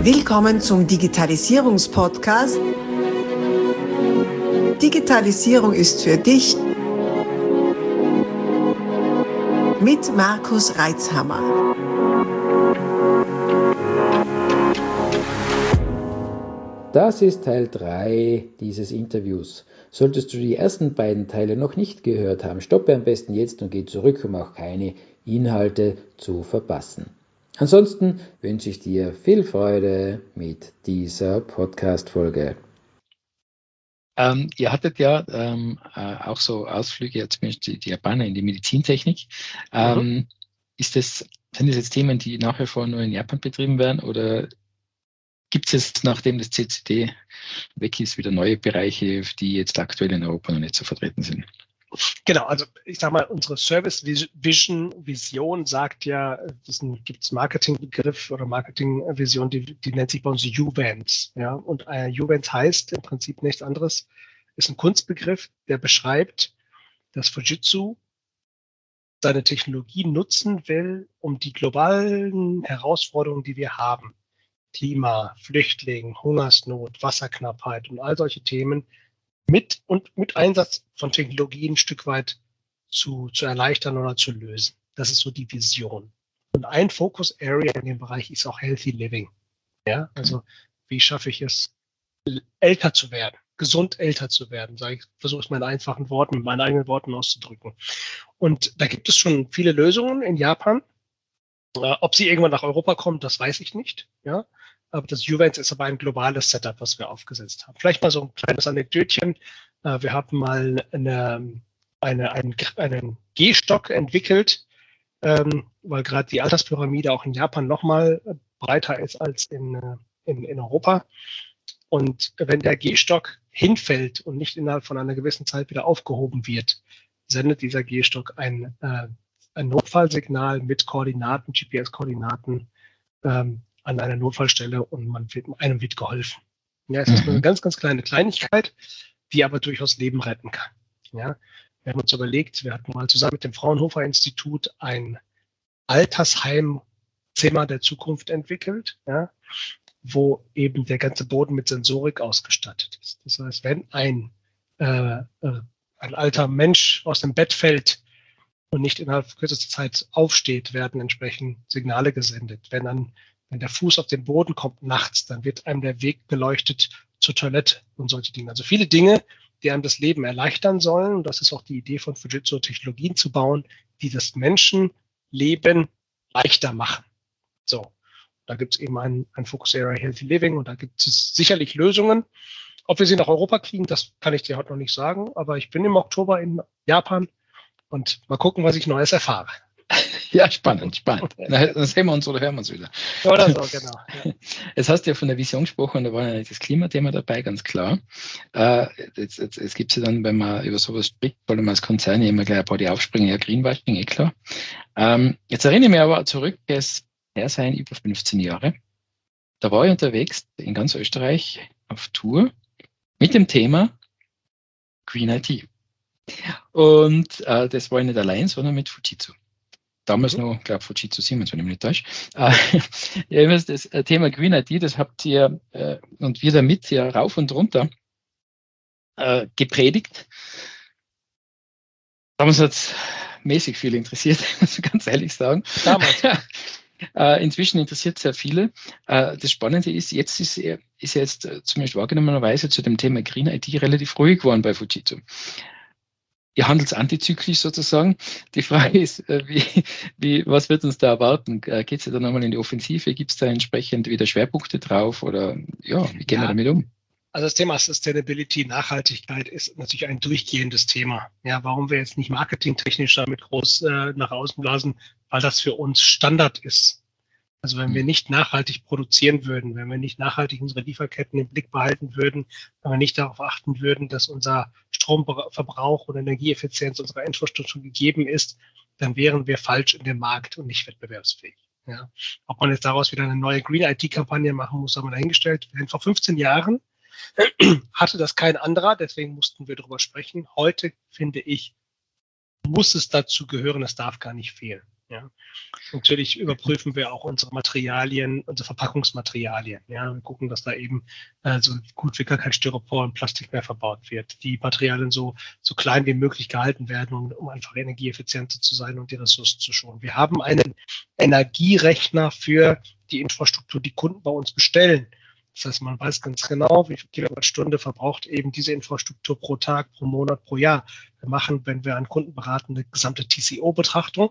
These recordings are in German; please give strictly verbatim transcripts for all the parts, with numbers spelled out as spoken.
Willkommen zum Digitalisierungspodcast. Digitalisierung ist für dich mit Markus Reitzhammer. Das ist Teil drei dieses Interviews. Solltest du die ersten beiden Teile noch nicht gehört haben, stoppe am besten jetzt und geh zurück, um auch keine Inhalte zu verpassen. Ansonsten wünsche ich dir viel Freude mit dieser Podcast-Folge. Ähm, ihr hattet ja ähm, äh, auch so Ausflüge, zumindest die, die Japaner in die Medizintechnik. Ähm, mhm. Ist das, sind das jetzt Themen, die nach wie vor nur in Japan betrieben werden, oder gibt es jetzt, nachdem das C C D weg ist, wieder neue Bereiche, die jetzt aktuell in Europa noch nicht so vertreten sind? Genau, also ich sag mal, unsere Service Vision, Vision sagt ja, das gibt es Marketingbegriff oder Marketingvision, die, die nennt sich bei uns U-Vans. Ja? Und äh, U-Vans heißt im Prinzip nichts anderes, ist ein Kunstbegriff, der beschreibt, dass Fujitsu seine Technologie nutzen will, um die globalen Herausforderungen, die wir haben, Klima, Flüchtling, Hungersnot, Wasserknappheit und all solche Themen, mit und mit Einsatz von Technologien ein Stück weit zu, zu erleichtern oder zu lösen. Das ist so die Vision. Und ein Focus Area in dem Bereich ist auch Healthy Living. Ja, also wie schaffe ich es, älter zu werden, gesund älter zu werden, sage ich, versuche es mal in einfachen Worten, mit meinen eigenen Worten auszudrücken. Und da gibt es schon viele Lösungen in Japan. Äh, ob sie irgendwann nach Europa kommen, das weiß ich nicht. Ja. Aber das U-Vans ist aber ein globales Setup, was wir aufgesetzt haben. Vielleicht mal so ein kleines Anekdötchen. Wir haben mal eine, eine, einen, einen Gehstock entwickelt, weil gerade die Alterspyramide auch in Japan nochmal breiter ist als in, in, in Europa. Und wenn der Gehstock hinfällt und nicht innerhalb von einer gewissen Zeit wieder aufgehoben wird, sendet dieser Gehstock ein, ein Notfallsignal mit Koordinaten, G P S-Koordinaten, ähm, an einer Notfallstelle, und man wird, einem wird geholfen. Ja, es ist nur eine ganz, ganz kleine Kleinigkeit, die aber durchaus Leben retten kann. Ja, wir haben uns überlegt, wir hatten mal zusammen mit dem Fraunhofer Institut ein Altersheimzimmer der Zukunft entwickelt, ja, wo eben der ganze Boden mit Sensorik ausgestattet ist. Das heißt, wenn ein, äh, ein alter Mensch aus dem Bett fällt und nicht innerhalb kürzester Zeit aufsteht, werden entsprechend Signale gesendet. Wenn dann Wenn der Fuß auf den Boden kommt nachts, dann wird einem der Weg beleuchtet zur Toilette und solche Dinge. Also viele Dinge, die einem das Leben erleichtern sollen. Und das ist auch die Idee von Fujitsu, Technologien zu bauen, die das Menschenleben leichter machen. So, da gibt es eben ein, ein Focus Area Healthy Living, und da gibt es sicherlich Lösungen. Ob wir sie nach Europa kriegen, das kann ich dir heute noch nicht sagen. Aber ich bin im Oktober in Japan und mal gucken, was ich Neues erfahre. Ja, spannend, spannend. Dann sehen wir uns oder hören wir uns wieder. Oder so, genau. Ja. Jetzt hast du ja von der Vision gesprochen, da war ja das Klimathema dabei, ganz klar. Äh, jetzt, jetzt, jetzt gibt es ja dann, wenn man über sowas spricht, vor allem als Konzern immer gleich ein paar, die aufspringen, ja, Greenwashing, eh klar. Ähm, jetzt erinnere ich mich aber zurück, es her sein über fünfzehn Jahre. Da war ich unterwegs in ganz Österreich auf Tour mit dem Thema Green I T. Und äh, das war ich nicht allein, sondern mit Fujitsu. Damals noch, ich glaube, Fujitsu Siemens, wenn ich mich nicht täusche. Äh, ja, das Thema Green I T, das habt ihr äh, und wir damit ja rauf und runter äh, gepredigt. Damals hat es mäßig viel interessiert, muss ich ganz ehrlich sagen. Damals. äh, inzwischen interessiert es sehr viele. Äh, das Spannende ist, jetzt ist, ist jetzt äh, zumindest wahrgenommenerweise zu dem Thema Green I T relativ ruhig geworden bei Fujitsu. Ihr handelt antizyklisch sozusagen. Die Frage ist, wie, wie, was wird uns da erwarten? Geht es ja dann nochmal in die Offensive? Gibt es da entsprechend wieder Schwerpunkte drauf? Oder ja, wie gehen ja, wir damit um? Also das Thema Sustainability, Nachhaltigkeit ist natürlich ein durchgehendes Thema. Ja, warum wir jetzt nicht marketingtechnisch damit groß äh, nach außen blasen, weil das für uns Standard ist. Also wenn wir nicht nachhaltig produzieren würden, wenn wir nicht nachhaltig unsere Lieferketten im Blick behalten würden, wenn wir nicht darauf achten würden, dass unser Stromverbrauch und Energieeffizienz unserer Infrastruktur gegeben ist, dann wären wir falsch in dem Markt und nicht wettbewerbsfähig. Ja. Ob man jetzt daraus wieder eine neue Green I T-Kampagne machen muss, haben wir dahingestellt. Vor fünfzehn Jahren hatte das kein anderer, deswegen mussten wir darüber sprechen. Heute, finde ich, muss es dazu gehören, es darf gar nicht fehlen. Ja. Natürlich überprüfen wir auch unsere Materialien, unsere Verpackungsmaterialien. Ja. Wir gucken, dass da eben äh, so gut wie gar kein Styropor und Plastik mehr verbaut wird. Die Materialien so, so klein wie möglich gehalten werden, um, um einfach energieeffizienter zu sein und die Ressourcen zu schonen. Wir haben einen Energierechner für die Infrastruktur, die Kunden bei uns bestellen. Das heißt, man weiß ganz genau, wie viel Kilowattstunde verbraucht eben diese Infrastruktur pro Tag, pro Monat, pro Jahr. Wir machen, wenn wir einen Kunden beraten, eine gesamte T C O-Betrachtung.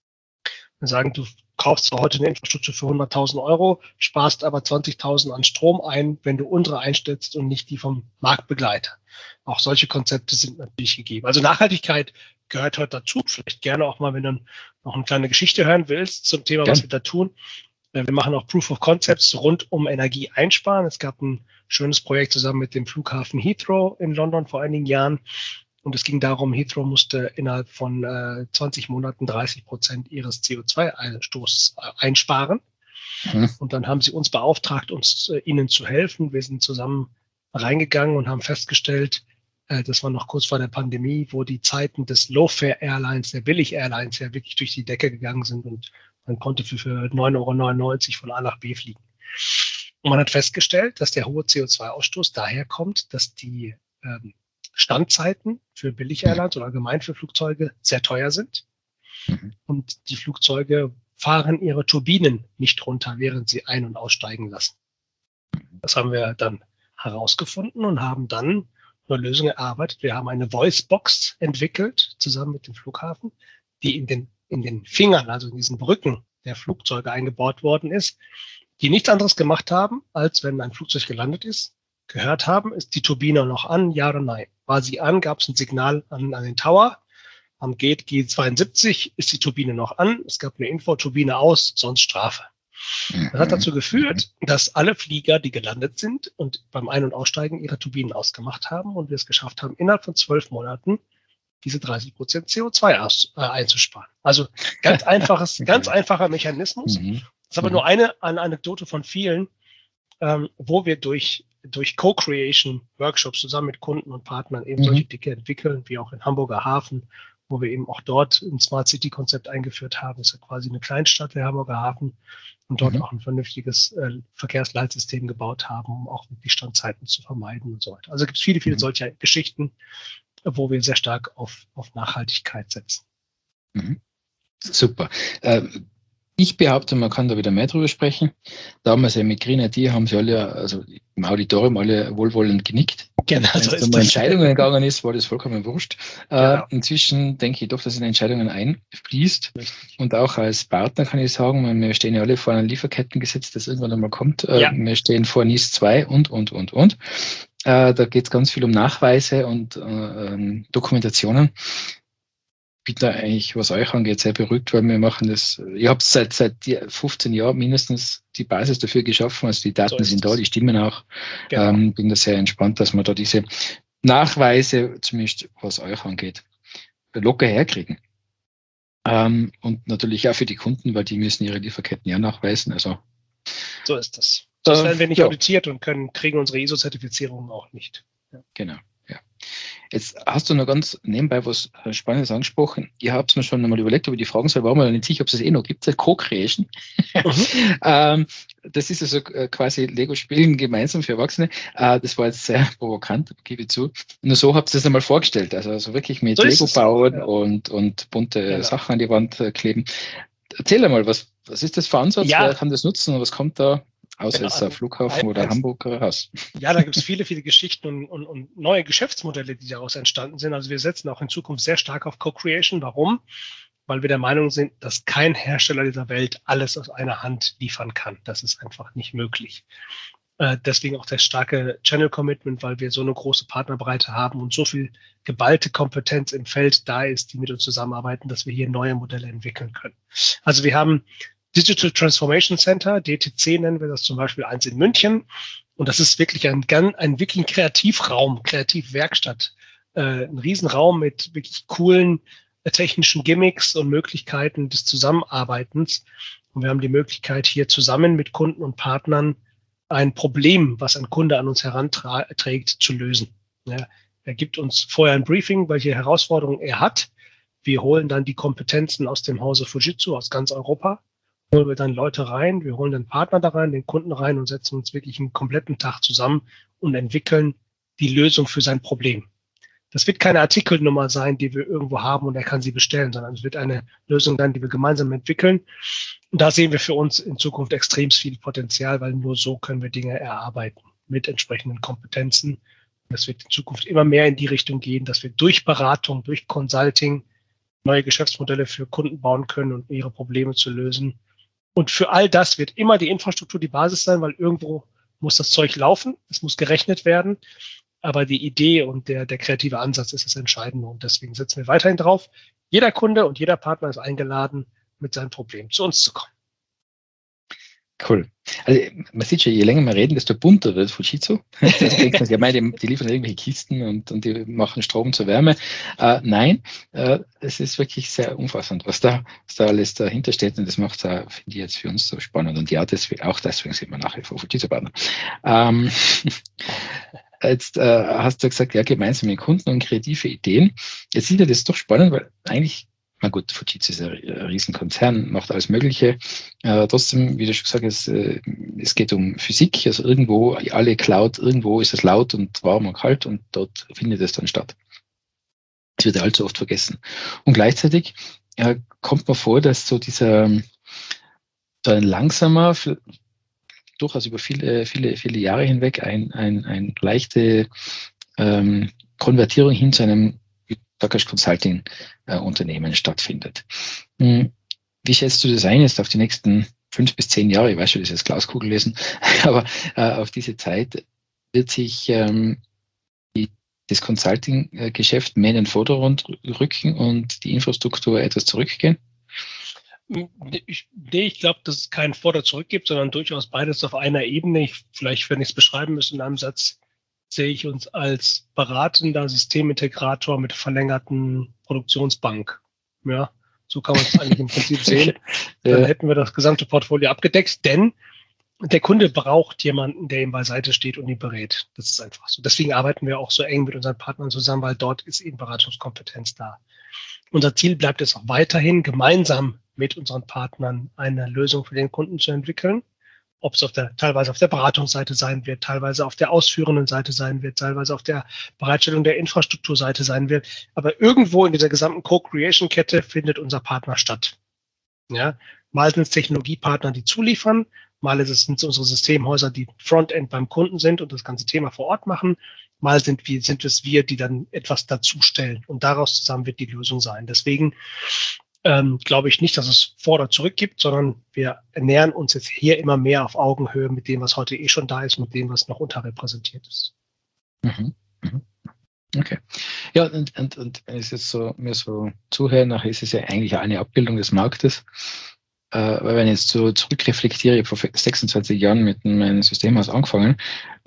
Wir sagen, du kaufst zwar heute eine Infrastruktur für hunderttausend Euro, sparst aber zwanzigtausend an Strom ein, wenn du unsere einstellst und nicht die vom Marktbegleiter. Auch solche Konzepte sind natürlich gegeben. Also Nachhaltigkeit gehört heute dazu. Vielleicht gerne auch mal, wenn du noch eine kleine Geschichte hören willst zum Thema, ja, was wir da tun. Wir machen auch Proof of Concepts rund um Energie einsparen. Es gab ein schönes Projekt zusammen mit dem Flughafen Heathrow in London vor einigen Jahren. Und es ging darum, Heathrow musste innerhalb von äh, zwanzig Monaten dreißig Prozent ihres C O zwei Ausstoßes äh, einsparen. Mhm. Und dann haben sie uns beauftragt, uns äh, ihnen zu helfen. Wir sind zusammen reingegangen und haben festgestellt, äh, das war noch kurz vor der Pandemie, wo die Zeiten des Low-Fare-Airlines, der Billig-Airlines ja wirklich durch die Decke gegangen sind und man konnte für, für neun Euro neunundneunzig von A nach B fliegen. Und man hat festgestellt, dass der hohe C O zwei Ausstoß daher kommt, dass die ähm, Standzeiten für Billig-Airlines oder allgemein für Flugzeuge sehr teuer sind. Mhm. Und die Flugzeuge fahren ihre Turbinen nicht runter, während sie ein- und aussteigen lassen. Das haben wir dann herausgefunden und haben dann eine Lösung erarbeitet. Wir haben eine Voice-Box entwickelt, zusammen mit dem Flughafen, die in den, in den Fingern, also in diesen Brücken der Flugzeuge eingebaut worden ist, die nichts anderes gemacht haben, als wenn ein Flugzeug gelandet ist, gehört haben, ist die Turbine noch an, ja oder nein. War sie an, gab es ein Signal an, an den Tower. Am Gate G zweiundsiebzig ist die Turbine noch an. Es gab eine Info, Turbine aus, sonst Strafe. Das hat dazu geführt, dass alle Flieger, die gelandet sind und beim Ein- und Aussteigen ihre Turbinen ausgemacht haben und wir es geschafft haben, innerhalb von zwölf Monaten diese dreißig Prozent C O zwei aus, äh, einzusparen. Also ganz einfaches, ganz einfacher Mechanismus. Das ist aber nur eine, eine Anekdote von vielen, ähm, wo wir durch durch Co-Creation-Workshops zusammen mit Kunden und Partnern eben mhm. solche Dinge entwickeln, wie auch in Hamburger Hafen, wo wir eben auch dort ein Smart City-Konzept eingeführt haben. Das ist ja quasi eine Kleinstadt, der Hamburger Hafen, und dort mhm. auch ein vernünftiges äh, Verkehrsleitsystem gebaut haben, um auch die Standzeiten zu vermeiden und so weiter. Also gibt es viele, viele mhm. solcher Geschichten, wo wir sehr stark auf, auf Nachhaltigkeit setzen. Mhm. Super. Ähm, Ich behaupte, man kann da wieder mehr drüber sprechen. Damals ja mit Green I D haben sie alle, also im Auditorium alle wohlwollend genickt. Genau, wenn es um Entscheidungen gegangen ist, war das vollkommen wurscht. Genau. Äh, inzwischen denke ich doch, dass in Entscheidungen einfließt. Richtig. Und auch als Partner kann ich sagen, wir stehen ja alle vor einem Lieferkettengesetz, das irgendwann einmal kommt. Ja. Äh, wir stehen vor N I S zwei und, und, und, und. Äh, da geht es ganz viel um Nachweise und äh, Dokumentationen. Ich bin da eigentlich, was euch angeht, sehr beruhigt, weil wir machen das, ich habe seit seit fünfzehn Jahren mindestens die Basis dafür geschaffen, also die Daten so sind da, die stimmen auch. Genau. Ähm, bin da sehr entspannt, dass wir da diese Nachweise, zumindest was euch angeht, locker herkriegen. Ähm, und natürlich auch für die Kunden, weil die müssen ihre Lieferketten ja nachweisen. Also so ist das. Sonst werden wir nicht ja. auditiert und können, kriegen unsere I S O-Zertifizierungen auch nicht. Ja. Genau. Ja. Jetzt hast du noch ganz nebenbei was Spannendes angesprochen. Ihr habt mir schon einmal überlegt, ob ich die fragen soll, war mir nicht sicher, ob es das eh noch gibt, Co-Creation. Mhm. ähm, das ist also quasi Lego-Spielen gemeinsam für Erwachsene. Äh, das war jetzt sehr provokant, gebe ich zu. Nur so habt ihr das einmal vorgestellt. Also, also wirklich mit so Lego bauen ja. und, und bunte genau. Sachen an die Wand kleben. Erzähl einmal, was, was ist das für Ansatz? Ja. Wer kann das nutzen und was kommt da? Außer genau, also Flughafen ein, oder ein, Hamburger Haus. Ja, da gibt es viele, viele Geschichten und, und, und neue Geschäftsmodelle, die daraus entstanden sind. Also wir setzen auch in Zukunft sehr stark auf Co-Creation. Warum? Weil wir der Meinung sind, dass kein Hersteller dieser Welt alles aus einer Hand liefern kann. Das ist einfach nicht möglich. Äh, deswegen auch das starke Channel Commitment, weil wir so eine große Partnerbreite haben und so viel geballte Kompetenz im Feld da ist, die mit uns zusammenarbeiten, dass wir hier neue Modelle entwickeln können. Also wir haben Digital Transformation Center, D T C nennen wir das zum Beispiel, eins in München. Und das ist wirklich ein, ein wirklich ein Kreativraum, Kreativwerkstatt. Äh, ein Riesenraum mit wirklich coolen äh, technischen Gimmicks und Möglichkeiten des Zusammenarbeitens. Und wir haben die Möglichkeit, hier zusammen mit Kunden und Partnern ein Problem, was ein Kunde an uns heranträgt, zu lösen. Ja, er gibt uns vorher ein Briefing, welche Herausforderungen er hat. Wir holen dann die Kompetenzen aus dem Hause Fujitsu, aus ganz Europa, holen wir dann Leute rein, wir holen den Partner da rein, den Kunden rein und setzen uns wirklich einen kompletten Tag zusammen und entwickeln die Lösung für sein Problem. Das wird keine Artikelnummer sein, die wir irgendwo haben und er kann sie bestellen, sondern es wird eine Lösung sein, die wir gemeinsam entwickeln. Und da sehen wir für uns in Zukunft extrem viel Potenzial, weil nur so können wir Dinge erarbeiten mit entsprechenden Kompetenzen. Und es wird in Zukunft immer mehr in die Richtung gehen, dass wir durch Beratung, durch Consulting neue Geschäftsmodelle für Kunden bauen können und ihre Probleme zu lösen. Und für all das wird immer die Infrastruktur die Basis sein, weil irgendwo muss das Zeug laufen, es muss gerechnet werden. Aber die Idee und der, der kreative Ansatz ist das Entscheidende und deswegen setzen wir weiterhin drauf. Jeder Kunde und jeder Partner ist eingeladen, mit seinem Problem zu uns zu kommen. Cool. Also man sieht schon, je länger wir reden, desto bunter wird Fujitsu. Das denkt man, ja, meine, die, die liefern irgendwelche Kisten und, und die machen Strom zur Wärme. Äh, nein, äh, es ist wirklich sehr umfassend, was da, was da alles dahinter steht und das macht es, finde ich, jetzt für uns so spannend und ja, deswegen, auch deswegen sind wir nachher vor Fujitsu-Partner. Ähm, Jetzt äh, hast du gesagt, ja, gemeinsam mit Kunden und kreative Ideen. Jetzt sieht ja das doch spannend, weil eigentlich, na gut, Fujitsu ist ein Riesenkonzern, macht alles Mögliche. Äh, trotzdem, wie du schon gesagt hast, äh, es geht um Physik, also irgendwo, alle Cloud, irgendwo ist es laut und warm und kalt und dort findet es dann statt. Das wird ja allzu oft vergessen. Und gleichzeitig äh, kommt mir vor, dass so dieser, so ein langsamer, durchaus über viele, viele, viele Jahre hinweg ein, ein, ein leichte ähm, Konvertierung hin zu einem Consulting-Unternehmen äh, stattfindet. Hm. Wie schätzt du das ein jetzt auf die nächsten fünf bis zehn Jahre? Ich weiß schon, das ist jetzt Glaskugel lesen, aber äh, auf diese Zeit wird sich ähm, die, das Consulting-Geschäft mehr in den Vordergrund rücken und die Infrastruktur etwas zurückgehen? Ich, nee, ich glaube, dass es keinen Vor- oder Zurück gibt, sondern durchaus beides auf einer Ebene. Ich, vielleicht, wenn ich es beschreiben müsste in einem Satz, sehe ich uns als beratender Systemintegrator mit verlängerten Produktionsbank. Ja, so kann man es eigentlich im Prinzip sehen. Dann hätten wir das gesamte Portfolio abgedeckt, denn der Kunde braucht jemanden, der ihm beiseite steht und ihn berät. Das ist einfach so. Deswegen arbeiten wir auch so eng mit unseren Partnern zusammen, weil dort ist eben Beratungskompetenz da. Unser Ziel bleibt es auch weiterhin, gemeinsam mit unseren Partnern eine Lösung für den Kunden zu entwickeln. Ob es auf der, teilweise auf der Beratungsseite sein wird, teilweise auf der ausführenden Seite sein wird, teilweise auf der Bereitstellung der Infrastrukturseite sein wird. Aber irgendwo in dieser gesamten Co-Creation-Kette findet unser Partner statt. Ja, mal sind es Technologiepartner, die zuliefern, mal ist es, sind es unsere Systemhäuser, die Frontend beim Kunden sind und das ganze Thema vor Ort machen. Mal sind, wir, sind es wir, die dann etwas dazustellen. Und daraus zusammen wird die Lösung sein. Deswegen ähm, glaube ich nicht, dass es vor oder zurück gibt, sondern wir ernähren uns jetzt hier immer mehr auf Augenhöhe mit dem, was heute eh schon da ist, mit dem, was noch unterrepräsentiert ist. Mhm. Mhm. Okay. Ja, und, und, und wenn ich jetzt so, mir so zuhöre, nachher ist es ja eigentlich eine Abbildung des Marktes. Äh, weil wenn ich jetzt so zurückreflektiere, ich habe vor sechsundzwanzig Jahren mit meinem Systemhaus angefangen,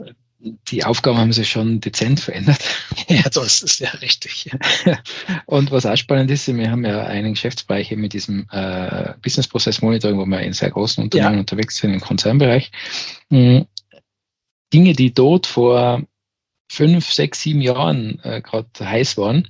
die Aufgaben haben sich schon dezent verändert. Ja, das ist ja richtig. Und was auch spannend ist, wir haben ja einen Geschäftsbereich mit diesem äh, Business Process Monitoring, wo wir in sehr großen Unternehmen ja. unterwegs sind, im Konzernbereich. Mhm. Dinge, die dort vor fünf, sechs, sieben Jahren äh, gerade heiß waren,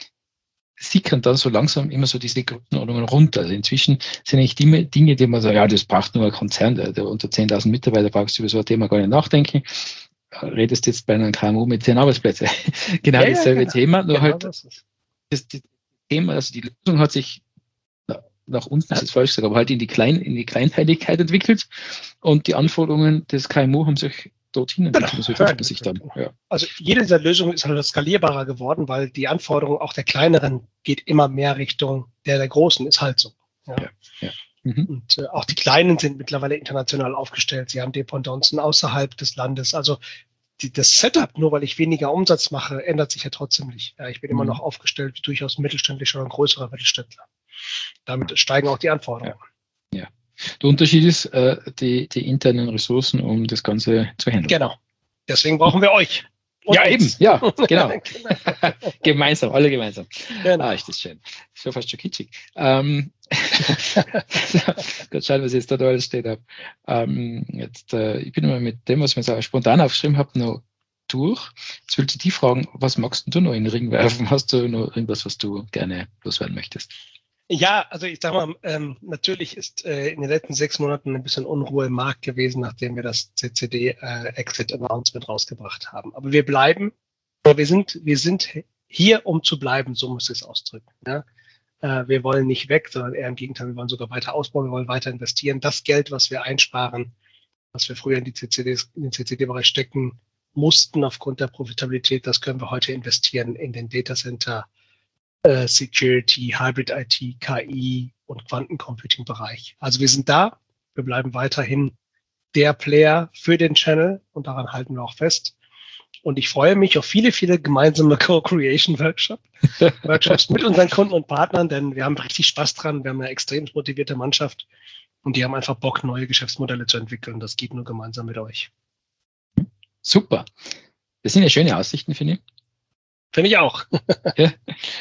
sickern dann so langsam immer so diese Größenordnungen runter. Also inzwischen sind eigentlich die Dinge, die man sagt, ja, das braucht nur ein Konzern, der, der unter zehntausend Mitarbeiter brauchst du über so ein Thema gar nicht nachdenken. Redest jetzt bei einem K M U mit zehn Arbeitsplätzen. Genau ja, dasselbe ja, genau. Thema, nur genau halt das, das, das Thema, also die Lösung hat sich na, nach unten, ist jetzt falsch gesagt, aber halt in die, Klein, in die Kleinteiligkeit entwickelt und die Anforderungen des K M U haben sich dorthin entwickelt. Genau. So trifft man sich dann. Ja. Also jede dieser Lösungen ist halt skalierbarer geworden, weil die Anforderung auch der kleineren geht immer mehr Richtung der der großen, ist halt so. Ja. Ja, ja. Mhm. Und äh, auch die Kleinen sind mittlerweile international aufgestellt. Sie haben Dependancen außerhalb des Landes. Also die, das Setup, nur weil ich weniger Umsatz mache, ändert sich ja trotzdem nicht. Ja, ich bin mhm. immer noch aufgestellt wie durchaus mittelständischer und größerer Mittelständler. Damit steigen auch die Anforderungen. Ja. Ja. Der Unterschied ist äh, die, die internen Ressourcen, um das Ganze zu handeln. Genau. Deswegen brauchen wir euch. Und ja, uns. Eben, ja, genau. Gemeinsam, alle gemeinsam. Genau. Ah, ist das schön. Schon fast schon kitschig. Ähm, Gott schauen, was ich jetzt da alles steht habe. Ähm, jetzt, äh, ich bin immer mit dem, was ich mir so spontan aufgeschrieben habe, noch durch. Jetzt will ich die fragen, was magst du noch in den Ring werfen? Hast du noch irgendwas, was du gerne loswerden möchtest? Ja, also ich sag mal, ähm, natürlich ist äh, in den letzten sechs Monaten ein bisschen Unruhe im Markt gewesen, nachdem wir das C C D äh, Exit Announcement rausgebracht haben. Aber wir bleiben, wir sind, wir sind hier, um zu bleiben, so muss ich es ausdrücken. Ja? Äh, wir wollen nicht weg, sondern eher im Gegenteil, wir wollen sogar weiter ausbauen, wir wollen weiter investieren. Das Geld, was wir einsparen, was wir früher in die C C Ds, in den C C D-Bereich stecken mussten aufgrund der Profitabilität, das können wir heute investieren in den Datacenter, Uh, Security, Hybrid I T, K I und Quantencomputing-Bereich. Also wir sind da, wir bleiben weiterhin der Player für den Channel und daran halten wir auch fest. Und ich freue mich auf viele, viele gemeinsame Co-Creation-Workshops Workshops mit unseren Kunden und Partnern, denn wir haben richtig Spaß dran, wir haben eine extrem motivierte Mannschaft und die haben einfach Bock, neue Geschäftsmodelle zu entwickeln. Das geht nur gemeinsam mit euch. Super. Das sind ja schöne Aussichten, finde ich. Finde ich auch. Ja.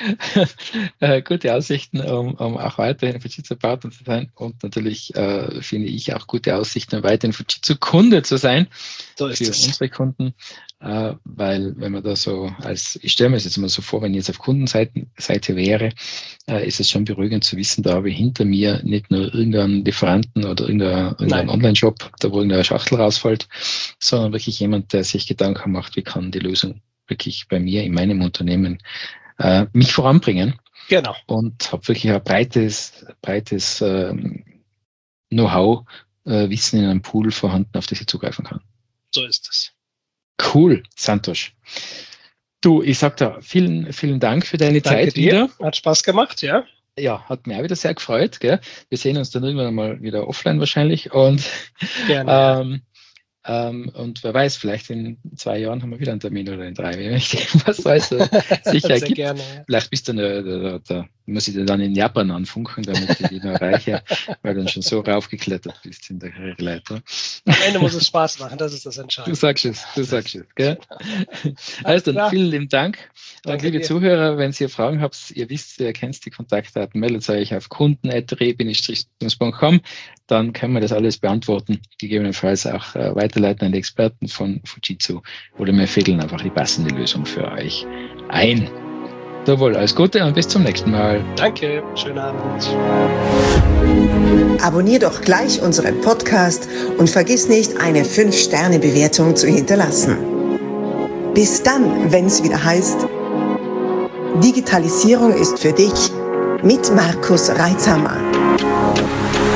äh, gute Aussichten, um, um auch weiterhin Fujitsu-Partner zu sein und natürlich äh, finde ich auch gute Aussichten, um weiterhin Fujitsu-Kunde zu sein so ist für es. unsere Kunden, äh, weil wenn man da so als, ich stelle mir das jetzt mal so vor, wenn ich jetzt auf Kundenseite Seite wäre, äh, ist es schon beruhigend zu wissen, da habe ich hinter mir nicht nur irgendeinen Lieferanten oder irgendeinen, irgendeinen Online-Shop, da wo irgendeine Schachtel rausfällt, sondern wirklich jemand, der sich Gedanken macht, wie kann die Lösung wirklich bei mir in meinem Unternehmen äh, mich voranbringen. Genau. Und habe wirklich ein breites, breites ähm, Know-how, äh, Wissen in einem Pool vorhanden, auf das ich zugreifen kann. So ist es. Cool, Santosh. Du, ich sag da vielen, vielen Dank für deine Danke Zeit dir. wieder. Hat Spaß gemacht, ja. Ja, hat mich auch wieder sehr gefreut. Gell? Wir sehen uns dann irgendwann mal wieder offline wahrscheinlich. Und Gerne. ähm, Ähm, und wer weiß, vielleicht in zwei Jahren haben wir wieder einen Termin oder in drei, was weiß ich, sicher Sehr gibt. gerne, ja. Vielleicht bist du da, da, da muss ich dir dann in Japan anfunken, damit ich die noch erreiche, weil du dann schon so raufgeklettert bist in der Karriereleiter. Am Ende muss es Spaß machen, das ist das Entscheidende. Du sagst es, du sagst es, gell? Also dann vielen lieben Dank. Und liebe dir. Zuhörer, wenn ihr Fragen habt, ihr wisst, ihr kennt die Kontaktdaten, meldet euch auf kunden at re Bindestrich punkt com, dann können wir das alles beantworten, gegebenenfalls auch äh, weiterleiten an die Experten von Fujitsu oder wir fädeln einfach die passende Lösung für euch ein. Jawohl, alles Gute und bis zum nächsten Mal. Danke, schönen Abend. Abonnier doch gleich unseren Podcast und vergiss nicht, eine fünf Sterne Bewertung zu hinterlassen. Bis dann, wenn es wieder heißt, Digitalisierung ist für dich mit Markus Reitzhammer.